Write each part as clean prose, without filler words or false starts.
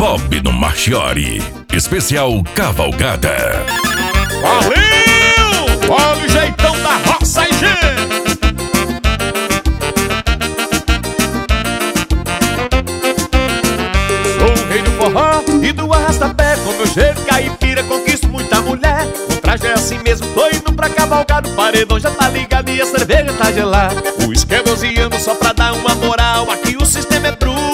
Bob no Marchiori. Especial Cavalgada. Valeu! Olha o jeitão da roça aí, gente! Sou o rei do forró e do arrasta-pé. Com meu jeito caipira conquisto muita mulher. O traje é assim mesmo, tô indo pra cavalgada. O paredão já tá ligado e a cerveja tá gelada. O uísque é 12 anos só pra dar uma moral. Aqui o sistema é bruto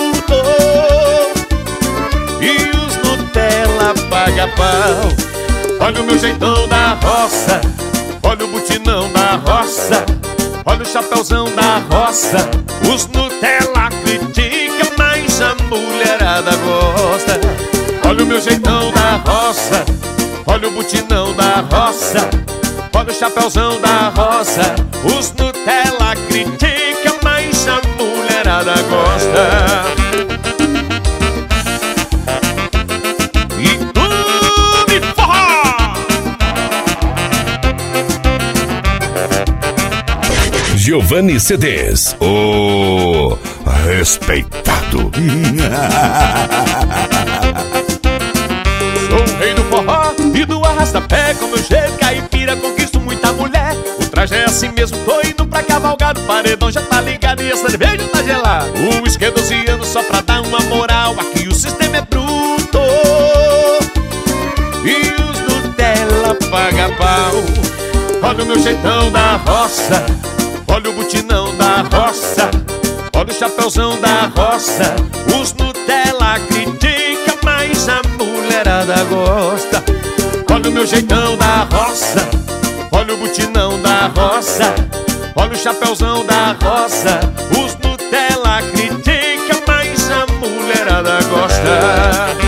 e os Nutella paga pau. Olha o meu jeitão da roça, olha o butinão da roça, olha o chapéuzão da roça. Os Nutella criticam, mas a mulherada gosta. Olha o meu jeitão da roça, olha o butinão da roça, olha o chapéuzão da roça. Os Nutella criticam, mas a mulherada gosta. Giovanni CDs, o respeitado. Sou o rei do forró e do arrasta-pé. Com meu jeito caipira conquisto muita mulher. O traje é assim mesmo, tô indo pra cavalgada. O paredão já tá ligado e a cerveja tá gelada. O uísque é 12 anos só pra dar uma moral. Aqui o sistema é bruto e os Nutella paga pau. Olha o meu jeitão da roça, olha o butinão da roça, olha o chapéuzão da roça. Os Nutella criticam, mas a mulherada gosta. Olha o meu jeitão da roça, olha o butinão da roça, olha o chapéuzão da roça. Os Nutella criticam, mas a mulherada gosta.